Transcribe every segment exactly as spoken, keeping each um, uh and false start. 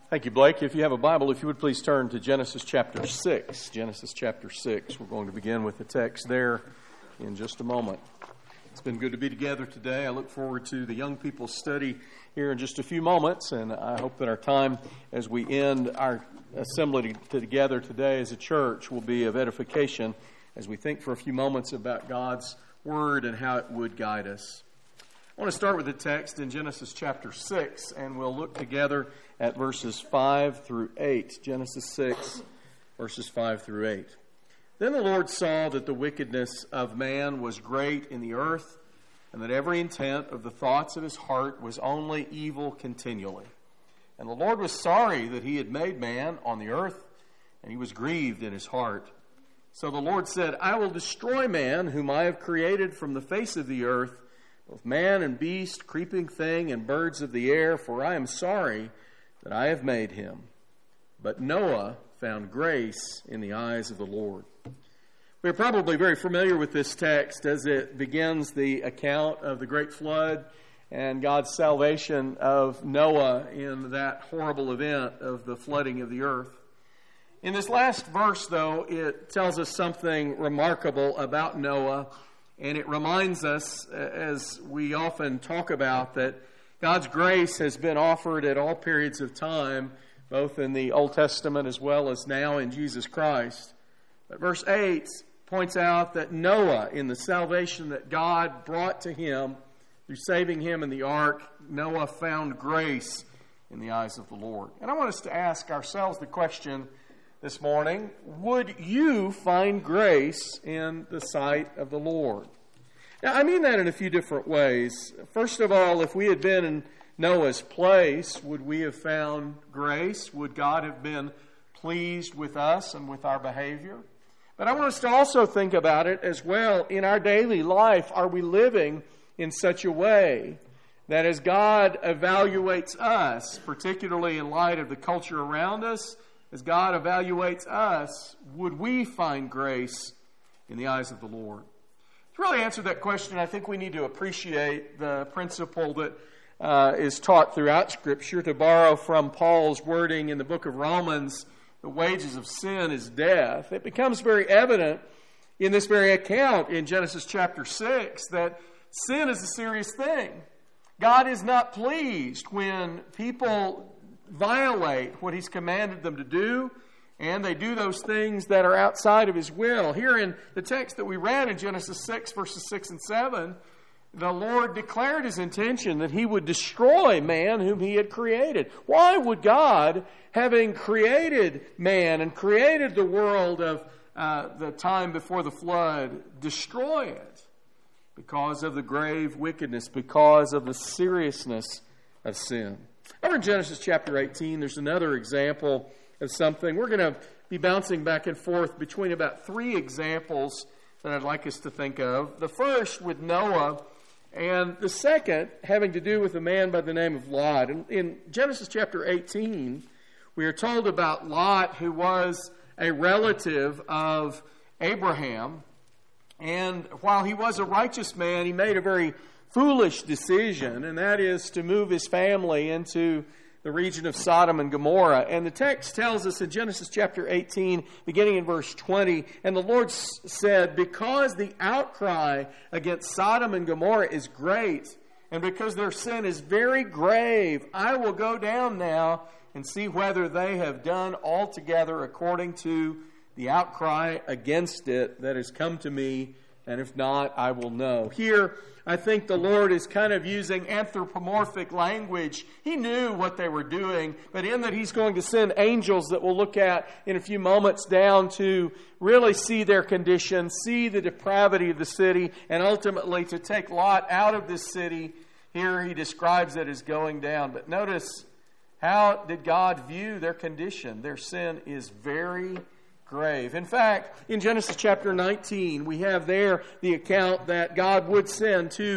Thank you, Blake. If you have a Bible, if you would please turn to Genesis chapter six. Genesis chapter six. We're going to begin with the text there in just a moment. It's been good to be together today. I look forward to the young people's study here in just a few moments, and I hope that our time as we end our assembly together today as a church will be of edification as we think for a few moments about God's Word and how it would guide us. I want to start with the text in Genesis chapter six, and we'll look together at verses five through eight. Genesis six, verses five through eight. Then the Lord saw that the wickedness of man was great in the earth, and that every intent of the thoughts of his heart was only evil continually. And the Lord was sorry that he had made man on the earth, and he was grieved in his heart. So the Lord said, I will destroy man, whom I have created from the face of the earth, both man and beast, creeping thing, and birds of the air, for I am sorry that I have made him. But Noah found grace in the eyes of the Lord. We're probably very familiar with this text as it begins the account of the great flood and God's salvation of Noah in that horrible event of the flooding of the earth. In this last verse, though, it tells us something remarkable about Noah, and it reminds us, as we often talk about, that God's grace has been offered at all periods of time, both in the Old Testament as well as now in Jesus Christ. But verse eight points out that Noah, in the salvation that God brought to him through saving him in the ark, Noah found grace in the eyes of the Lord. And I want us to ask ourselves the question this morning, would you find grace in the sight of the Lord? Now, I mean that in a few different ways. First of all, if we had been in Noah's place, would we have found grace? Would God have been pleased with us and with our behavior? But I want us to also think about it as well. In our daily life, are we living in such a way that as God evaluates us, particularly in light of the culture around us, as God evaluates us, would we find grace in the eyes of the Lord? To really answer that question, I think we need to appreciate the principle that uh, is taught throughout Scripture. To borrow from Paul's wording in the book of Romans, the wages of sin is death. It becomes very evident in this very account in Genesis chapter six that sin is a serious thing. God is not pleased when people violate what He's commanded them to do, and they do those things that are outside of His will. Here in the text that we read in Genesis six, verses six and seven, the Lord declared His intention that He would destroy man whom He had created. Why would God, having created man and created the world of uh, the time before the flood, destroy it? Because of the grave wickedness, because of the seriousness of sin. Over in Genesis chapter eighteen, there's another example of something. We're going to be bouncing back and forth between about three examples that I'd like us to think of. The first with Noah, and the second having to do with a man by the name of Lot. In, in Genesis chapter eighteen, we are told about Lot, who was a relative of Abraham. And while he was a righteous man, he made a very foolish decision, and that is to move his family into the region of Sodom and Gomorrah. And the text tells us in Genesis chapter eighteen, beginning in verse twenty, and the Lord said, because the outcry against Sodom and Gomorrah is great, and because their sin is very grave, I will go down now and see whether they have done altogether according to the outcry against it that has come to me, and if not, I will know. Here, I think the Lord is kind of using anthropomorphic language. He knew what they were doing, but in that He's going to send angels that we'll look at in a few moments down to really see their condition, see the depravity of the city, and ultimately to take Lot out of this city. Here he describes it as going down. But notice, how did God view their condition? Their sin is very grave. In fact, in Genesis chapter nineteen, we have there the account that God would send two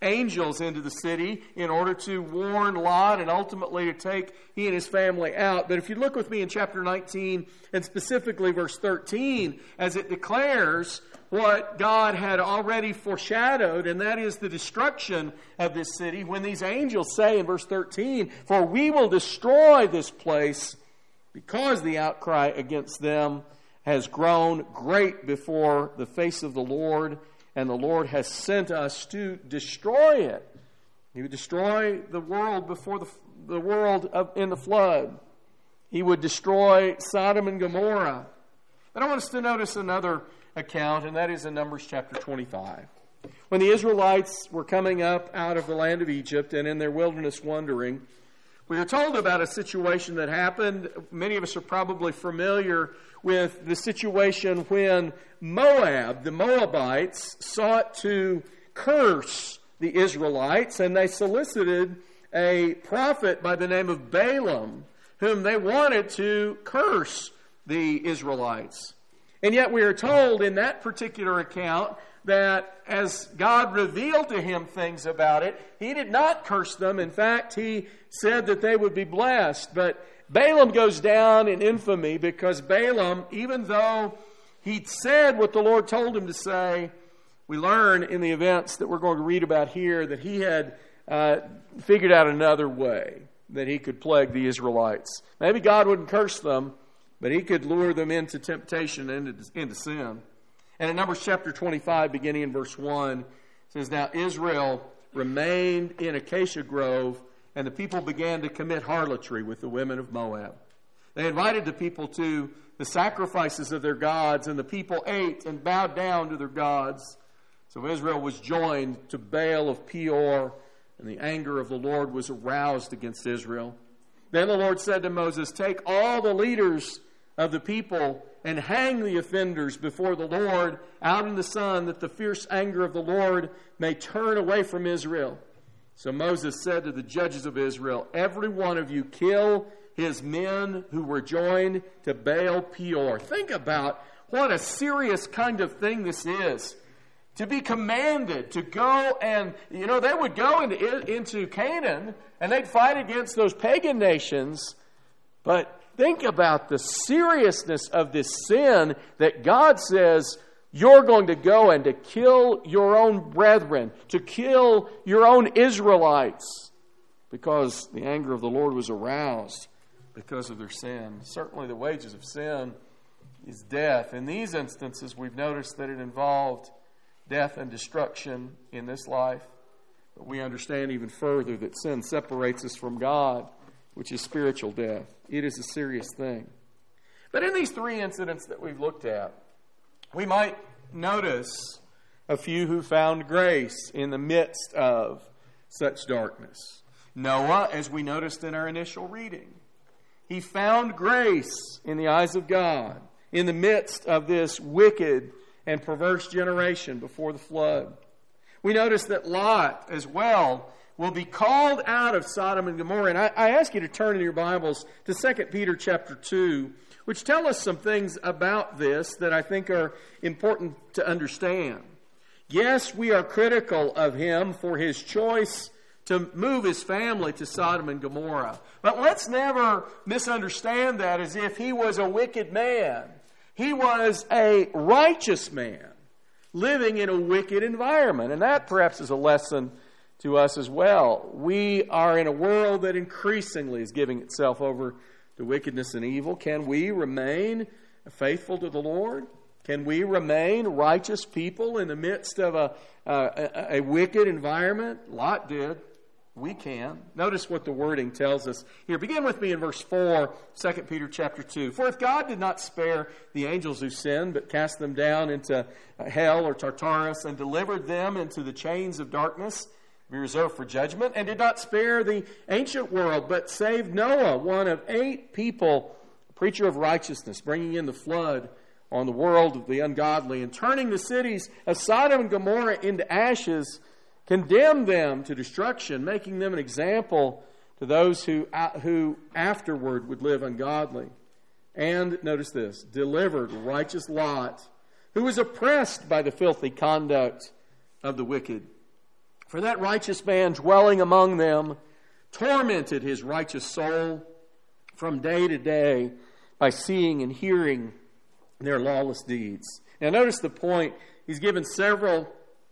angels into the city in order to warn Lot and ultimately to take he and his family out. But if you look with me in chapter nineteen, and specifically verse thirteen, as it declares what God had already foreshadowed, and that is the destruction of this city, when these angels say in verse thirteen, "For we will destroy this place because the outcry against them has grown great before the face of the Lord, and the Lord has sent us to destroy it." He would destroy the world before the, the world of, in the flood. He would destroy Sodom and Gomorrah. But I want us to notice another account, and that is in Numbers chapter twenty-five. When the Israelites were coming up out of the land of Egypt and in their wilderness wandering, we are told about a situation that happened. Many of us are probably familiar with the situation when Moab, the Moabites, sought to curse the Israelites, and they solicited a prophet by the name of Balaam, whom they wanted to curse the Israelites. And yet we are told in that particular account that as God revealed to him things about it, he did not curse them. In fact, he said that they would be blessed. But Balaam goes down in infamy because Balaam, even though he'd said what the Lord told him to say, we learn in the events that we're going to read about here that he had uh, figured out another way that he could plague the Israelites. Maybe God wouldn't curse them, but he could lure them into temptation and into, into sin. And in Numbers chapter twenty-five, beginning in verse one, it says, "Now Israel remained in Acacia Grove, and the people began to commit harlotry with the women of Moab. They invited the people to the sacrifices of their gods, and the people ate and bowed down to their gods. So Israel was joined to Baal of Peor, and the anger of the Lord was aroused against Israel. Then the Lord said to Moses, 'Take all the leaders of the people and hang the offenders before the Lord out in the sun, that the fierce anger of the Lord may turn away from Israel.' So Moses said to the judges of Israel, 'Every one of you kill his men who were joined to Baal Peor.'" Think about what a serious kind of thing this is. To be commanded to go and, you know, they would go into, into Canaan and they'd fight against those pagan nations. But think about the seriousness of this sin that God says you're going to go and to kill your own brethren, to kill your own Israelites, because the anger of the Lord was aroused because of their sin. Certainly the wages of sin is death. In these instances, we've noticed that it involved death and destruction in this life. But we understand even further that sin separates us from God, which is spiritual death. It is a serious thing. But in these three incidents that we've looked at, we might notice a few who found grace in the midst of such darkness. Noah, as we noticed in our initial reading, he found grace in the eyes of God in the midst of this wicked and perverse generation before the flood. We notice that Lot as well will be called out of Sodom and Gomorrah. And I, I ask you to turn in your Bibles to Second Peter chapter two, which tell us some things about this that I think are important to understand. Yes, we are critical of him for his choice to move his family to Sodom and Gomorrah. But let's never misunderstand that as if he was a wicked man. He was a righteous man living in a wicked environment. And that perhaps is a lesson to us as well. We are in a world that increasingly is giving itself over to wickedness and evil. Can we remain faithful to the Lord? Can we remain righteous people in the midst of a, a, a wicked environment? Lot did. We can. Notice what the wording tells us here. Begin with me in verse four, Second Peter chapter two. "For if God did not spare the angels who sinned, but cast them down into hell or Tartarus, and delivered them into the chains of darkness, be reserved for judgment, and did not spare the ancient world, but saved Noah, one of eight people, a preacher of righteousness, bringing in the flood on the world of the ungodly, and turning the cities of Sodom and Gomorrah into ashes, condemned them to destruction, making them an example to those who, who afterward would live ungodly. And, notice this, delivered righteous Lot, who was oppressed by the filthy conduct of the wicked. For that righteous man dwelling among them tormented his righteous soul from day to day by seeing and hearing their lawless deeds. Now notice the point. He's given several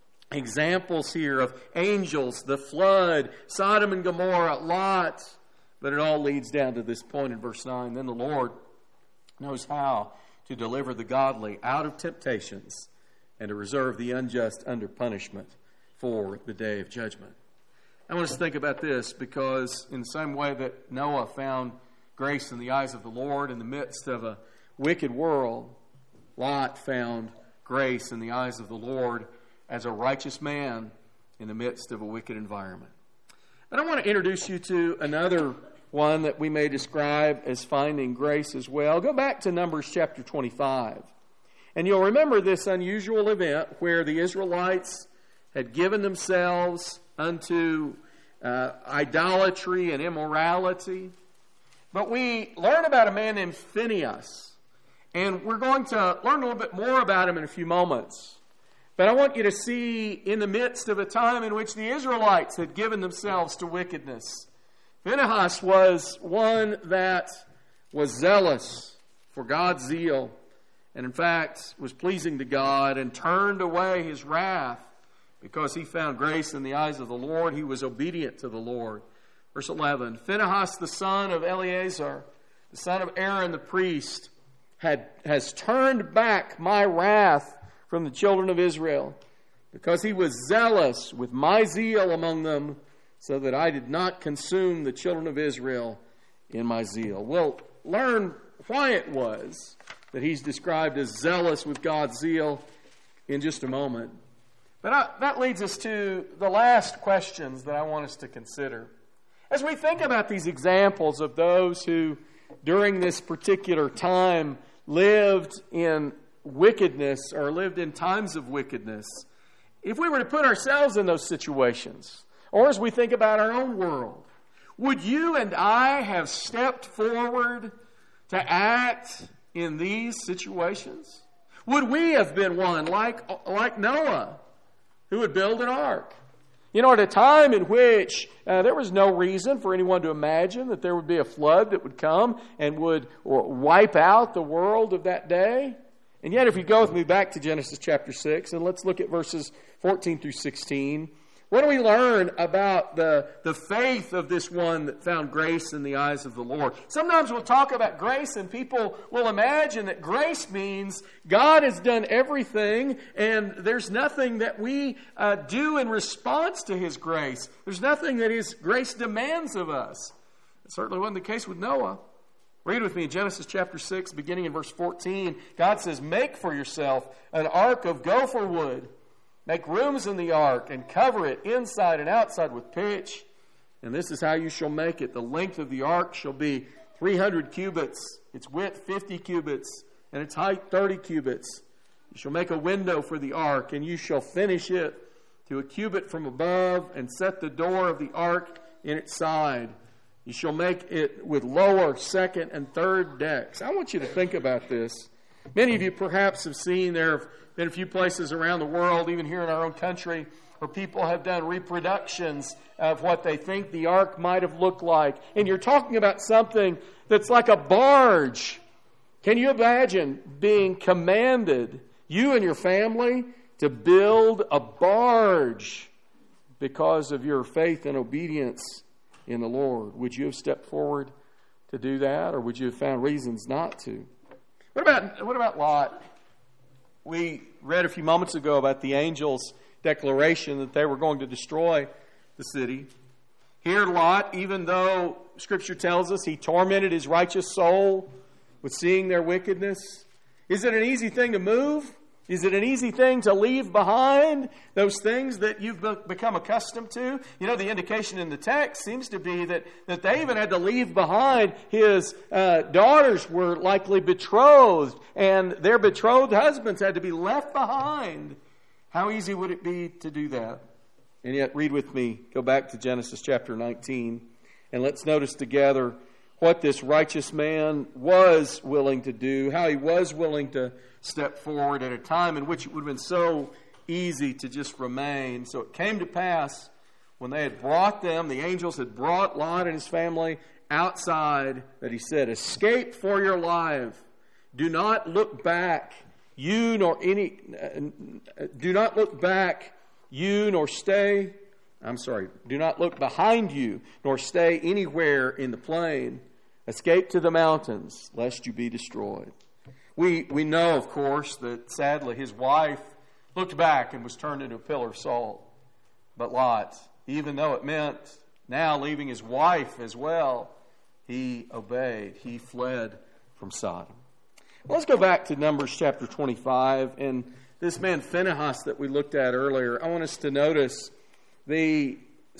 examples here of angels, the flood, Sodom and Gomorrah, Lot. But it all leads down to this point in verse nine. Then the Lord knows how to deliver the godly out of temptations and to reserve the unjust under punishment for the day of judgment. I want us to think about this because in the same way that Noah found grace in the eyes of the Lord in the midst of a wicked world, Lot found grace in the eyes of the Lord as a righteous man in the midst of a wicked environment. And I want to introduce you to another one that we may describe as finding grace as well. Go back to Numbers chapter twenty-five. And you'll remember this unusual event where the Israelites had given themselves unto uh, idolatry and immorality. But we learn about a man named Phinehas. And we're going to learn a little bit more about him in a few moments. But I want you to see in the midst of a time in which the Israelites had given themselves to wickedness, Phinehas was one that was zealous for God's zeal, and in fact was pleasing to God and turned away his wrath because he found grace in the eyes of the Lord. He was obedient to the Lord. Verse eleven, Phinehas the son of Eleazar, the son of Aaron the priest, had has turned back my wrath from the children of Israel, because he was zealous with my zeal among them, so that I did not consume the children of Israel in my zeal. We'll learn why it was that he's described as zealous with God's zeal in just a moment. But I, that leads us to the last questions that I want us to consider. As we think about these examples of those who, during this particular time, lived in wickedness or lived in times of wickedness, if we were to put ourselves in those situations, or as we think about our own world, would you and I have stepped forward to act in these situations? Would we have been one like, like Noah, who would build an ark? You know, at a time in which uh, there was no reason for anyone to imagine that there would be a flood that would come and would or wipe out the world of that day. And yet, if you go with me back to Genesis chapter six, and let's look at verses fourteen through sixteen, what do we learn about the, the faith of this one that found grace in the eyes of the Lord? Sometimes we'll talk about grace and people will imagine that grace means God has done everything and there's nothing that we uh, do in response to His grace. There's nothing that His grace demands of us. It certainly wasn't the case with Noah. Read with me in Genesis chapter six, beginning in verse fourteen. God says, "Make for yourself an ark of gopher wood. Make rooms in the ark and cover it inside and outside with pitch. And this is how you shall make it. The length of the ark shall be three hundred cubits, its width fifty cubits, and its height thirty cubits. You shall make a window for the ark, and you shall finish it to a cubit from above, and set the door of the ark in its side. You shall make it with lower, second, and third decks." I want you to think about this. Many of you perhaps have seen there have been a few places around the world, even here in our own country, where people have done reproductions of what they think the ark might have looked like. And you're talking about something that's like a barge. Can you imagine being commanded, you and your family, to build a barge because of your faith and obedience in the Lord? Would you have stepped forward to do that, or would you have found reasons not to? What about what about Lot? We read a few moments ago about the angels' declaration that they were going to destroy the city. Here, Lot, even though Scripture tells us he tormented his righteous soul with seeing their wickedness, is it an easy thing to move? Is it an easy thing to leave behind those things that you've become accustomed to? You know, the indication in the text seems to be that, that they even had to leave behind. His uh, daughters were likely betrothed, and their betrothed husbands had to be left behind. How easy would it be to do that? And yet, read with me, go back to Genesis chapter nineteen, and let's notice together what this righteous man was willing to do, how he was willing to step forward at a time in which it would have been so easy to just remain. So it came to pass when they had brought them, the angels had brought Lot and his family outside, that he said, "Escape for your life. Do not look back, you nor any, uh, do not look back, you nor stay, I'm sorry, do not look behind you, nor stay anywhere in the plain. Escape to the mountains, lest you be destroyed." We we know, of course, that sadly his wife looked back and was turned into a pillar of salt. But Lot, even though it meant now leaving his wife as well, he obeyed. He fled from Sodom. Well, let's go back to Numbers chapter twenty-five. And this man Phinehas that we looked at earlier, I want us to notice the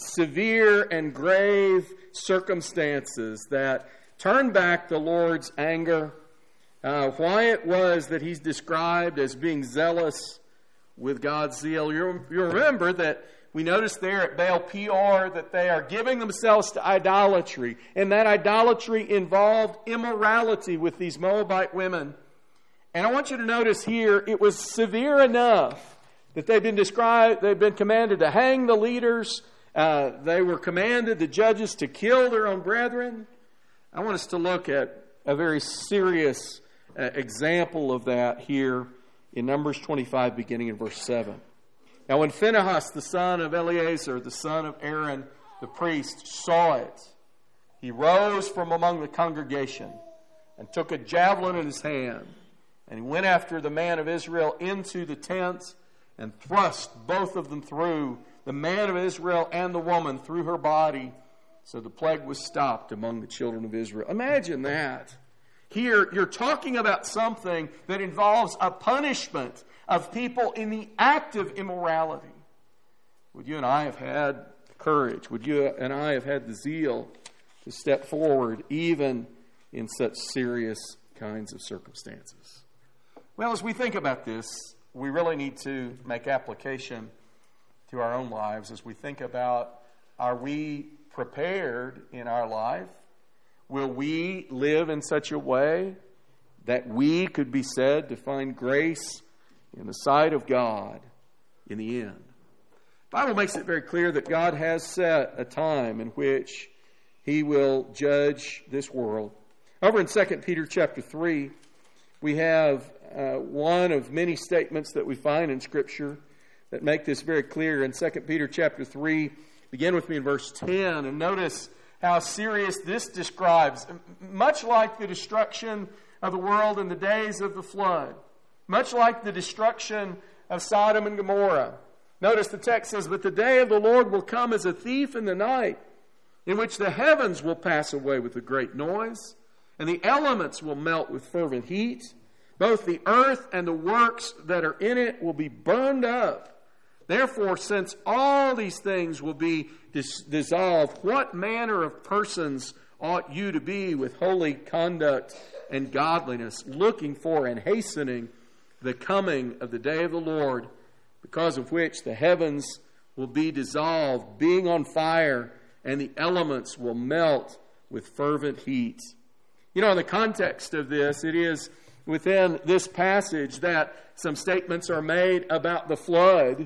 severe and grave circumstances that turned back the Lord's anger. Uh, why it was that he's described as being zealous with God's zeal. You, you remember that we noticed there at Baal Peor that they are giving themselves to idolatry. And that idolatry involved immorality with these Moabite women. And I want you to notice here, it was severe enough that they've been described, they've been commanded to hang the leaders. Uh, they were commanded, the judges, to kill their own brethren. I want us to look at a very serious uh, example of that here in Numbers twenty-five, beginning in verse seven. Now when Phinehas, the son of Eleazar, the son of Aaron, the priest, saw it, he rose from among the congregation and took a javelin in his hand, and he went after the man of Israel into the tent and thrust both of them through, the man of Israel and the woman, through her body. So the plague was stopped among the children of Israel. Imagine that. Here, you're talking about something that involves a punishment of people in the act of immorality. Would you and I have had courage? Would you and I have had the zeal to step forward even in such serious kinds of circumstances? Well, as we think about this, we really need to make application to our own lives as we think about, are we prepared in our life? Will we live in such a way that we could be said to find grace in the sight of God in the end? The Bible makes it very clear that God has set a time in which He will judge this world. Over in Second Peter chapter three, we have uh, one of many statements that we find in Scripture that make this very clear. In Second Peter chapter three, begin with me in verse ten, and notice how serious this describes. Much like the destruction of the world in the days of the flood, much like the destruction of Sodom and Gomorrah. Notice the text says, "But the day of the Lord will come as a thief in the night, in which the heavens will pass away with a great noise, and the elements will melt with fervent heat. Both the earth and the works that are in it will be burned up. Therefore, since all these things will be dis- dissolved, what manner of persons ought you to be with holy conduct and godliness, looking for and hastening the coming of the day of the Lord, because of which the heavens will be dissolved, being on fire, and the elements will melt with fervent heat." You know, in the context of this, it is within this passage that some statements are made about the flood,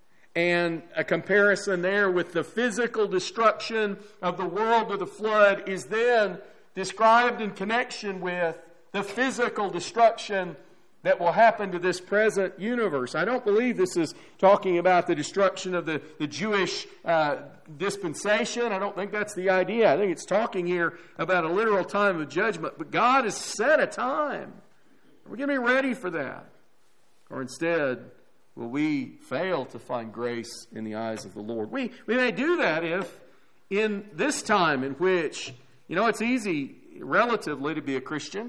and a comparison there with the physical destruction of the world with the flood is then described in connection with the physical destruction that will happen to this present universe. I don't believe this is talking about the destruction of the, the Jewish uh, dispensation. I don't think that's the idea. I think it's talking here about a literal time of judgment. But God has set a time. Are we going to be ready for that? Or instead, will we fail to find grace in the eyes of the Lord? We, we may do that if in this time in which, you know, it's easy relatively to be a Christian.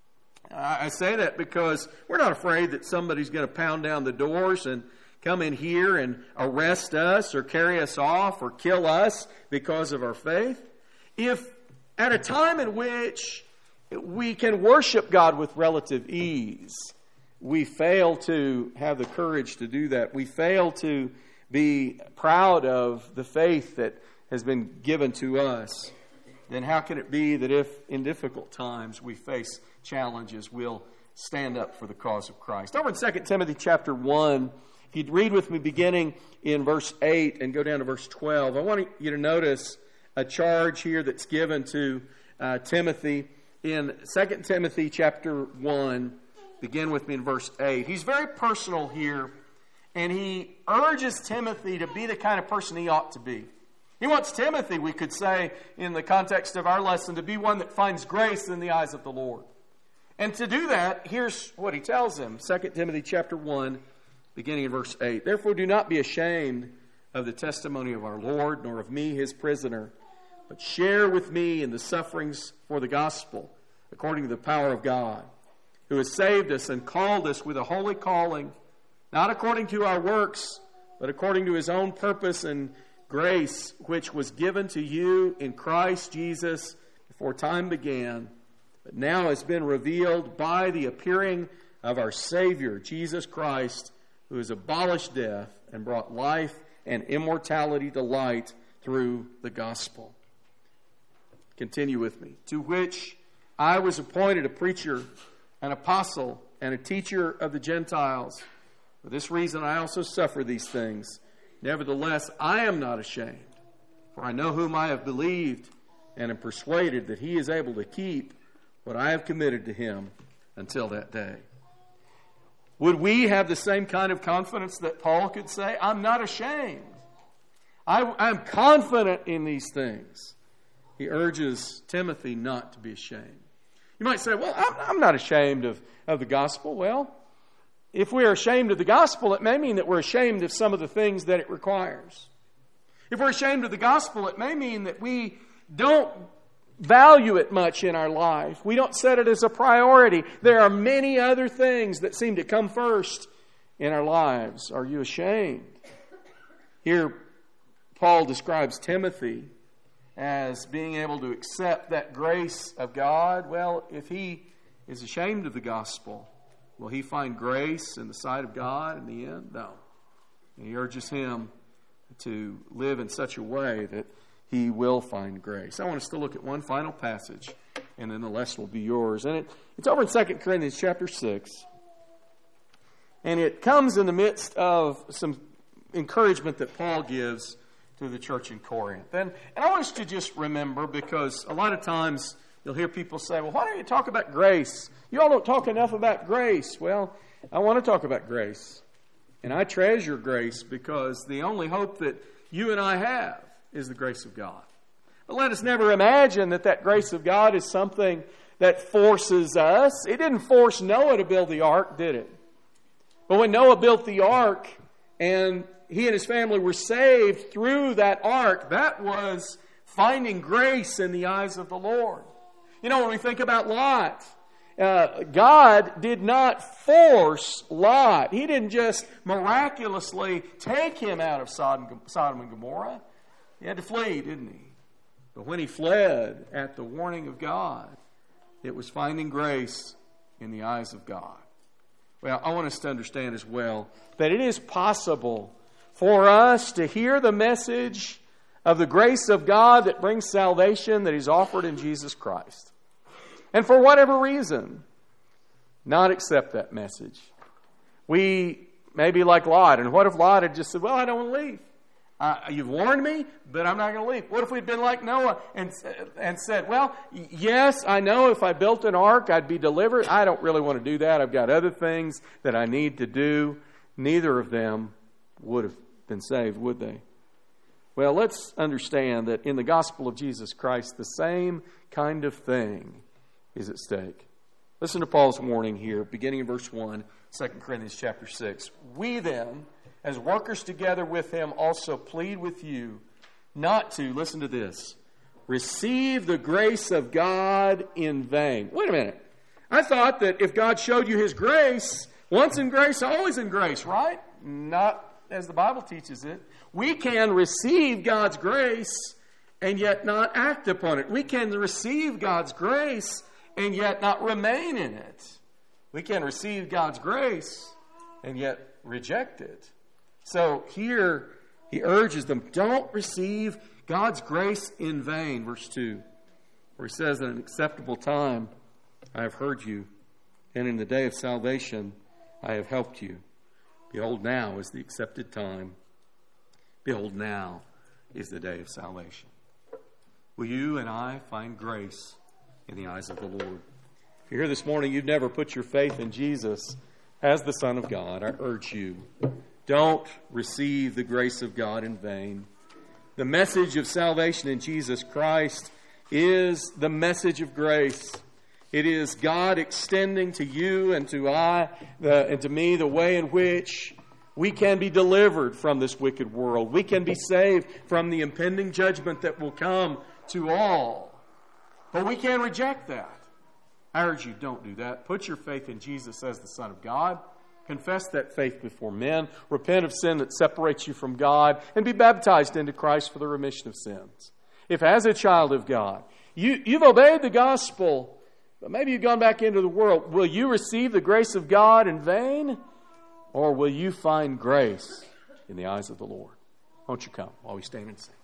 I say that because we're not afraid that somebody's going to pound down the doors and come in here and arrest us or carry us off or kill us because of our faith. If at a time in which we can worship God with relative ease, we fail to have the courage to do that, we fail to be proud of the faith that has been given to us, then how can it be that if in difficult times we face challenges, we'll stand up for the cause of Christ? Over in Second Timothy chapter one If you'd read with me beginning in verse eight and go down to verse twelve, I want you to notice a charge here that's given to uh, Timothy in Second Timothy chapter one. Begin with me in verse eight. He's very personal here, and he urges Timothy to be the kind of person he ought to be. He wants Timothy, we could say, in the context of our lesson, to be one that finds grace in the eyes of the Lord. And to do that, here's what he tells him. Second Timothy chapter one, beginning in verse eight. Therefore do not be ashamed of the testimony of our Lord, nor of me, his prisoner, but share with me in the sufferings for the gospel, according to the power of God, who has saved us and called us with a holy calling, not according to our works, but according to his own purpose and grace, which was given to you in Christ Jesus before time began, but now has been revealed by the appearing of our Savior, Jesus Christ, who has abolished death and brought life and immortality to light through the gospel. Continue with me. To which I was appointed a preacher, an apostle, and a teacher of the Gentiles. For this reason I also suffer these things. Nevertheless, I am not ashamed, for I know whom I have believed, and am persuaded that he is able to keep what I have committed to him until that day. Would we have the same kind of confidence that Paul could say, I'm not ashamed. I, I'm confident in these things. He urges Timothy not to be ashamed. You might say, well, I'm, I'm not ashamed of, of the gospel. Well, if we are ashamed of the gospel, it may mean that we're ashamed of some of the things that it requires. If we're ashamed of the gospel, it may mean that we don't value it much in our life. We don't set it as a priority. There are many other things that seem to come first in our lives. Are you ashamed? Here, Paul describes Timothy as being able to accept that grace of God. Well, if he is ashamed of the gospel, will he find grace in the sight of God in the end? No. And he urges him to live in such a way that he will find grace. I want us to look at one final passage, and then the lesson will be yours. And it, it's over in Second Corinthians chapter six. And it comes in the midst of some encouragement that Paul gives to the church in Corinth. And, and I want us to just remember, because a lot of times you'll hear people say, well, why don't you talk about grace? You all don't talk enough about grace. Well, I want to talk about grace. And I treasure grace because the only hope that you and I have is the grace of God. But let us never imagine that that grace of God is something that forces us. It didn't force Noah to build the ark, did it? But when Noah built the ark and he and his family were saved through that ark, that was finding grace in the eyes of the Lord. You know, when we think about Lot, uh, God did not force Lot. He didn't just miraculously take him out of Sodom, Sodom and Gomorrah. He had to flee, didn't he? But when he fled at the warning of God, it was finding grace in the eyes of God. Well, I want us to understand as well that it is possible for us to hear the message of the grace of God that brings salvation that He's offered in Jesus Christ. And for whatever reason, not accept that message. We may be like Lot. And what if Lot had just said, well, I don't want to leave. Uh, you've warned me, but I'm not going to leave. What if we'd been like Noah and, and said, well, yes, I know if I built an ark, I'd be delivered. I don't really want to do that. I've got other things that I need to do. Neither of them would have been saved, would they? Well, let's understand that in the gospel of Jesus Christ, the same kind of thing is at stake. Listen to Paul's warning here, beginning in verse one, Second Corinthians chapter six. We then, as workers together with him, also plead with you not to, listen to this, receive the grace of God in vain. Wait a minute. I thought that if God showed you His grace, once in grace, always in grace, right? Not as the Bible teaches it. We can receive God's grace and yet not act upon it. We can receive God's grace and yet not remain in it. We can receive God's grace and yet reject it. So here he urges them, don't receive God's grace in vain. Verse two, where he says, in an acceptable time I have heard you, and in the day of salvation I have helped you. Behold, now is the accepted time. Behold, now is the day of salvation. Will you and I find grace in the eyes of the Lord? If you're here this morning, you've never put your faith in Jesus as the Son of God, I urge you, don't receive the grace of God in vain. The message of salvation in Jesus Christ is the message of grace. It is God extending to you and to I the, and to me the way in which we can be delivered from this wicked world. We can be saved from the impending judgment that will come to all. But we can't reject that. I urge you, don't do that. Put your faith in Jesus as the Son of God. Confess that faith before men. Repent of sin that separates you from God. And be baptized into Christ for the remission of sins. If as a child of God, you, you've obeyed the gospel, but maybe you've gone back into the world, will you receive the grace of God in vain? Or will you find grace in the eyes of the Lord? Won't you come while we stand and sing?